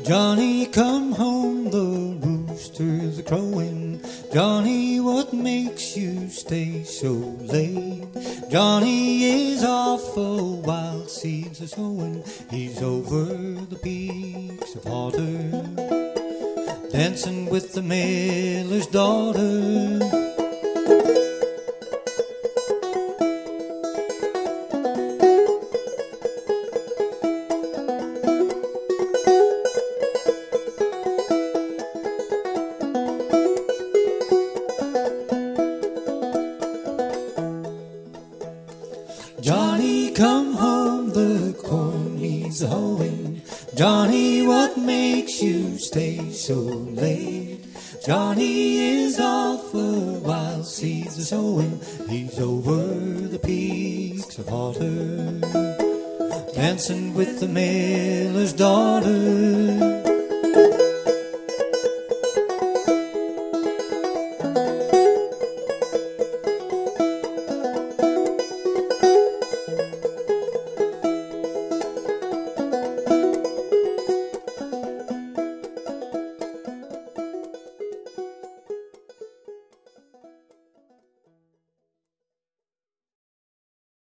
Johnny, come home, the roosters are crowing. Johnny, what makes you stay so late? Johnny is off while seeds are sowing. He's over the peaks of Hotter, dancing with the miller's daughter. Johnny, come home, the corn needs hoeing. Johnny, what makes you stay so late? Johnny is off while seeds are sowing. He's over the peaks of Hotter, dancing with the miller's daughter.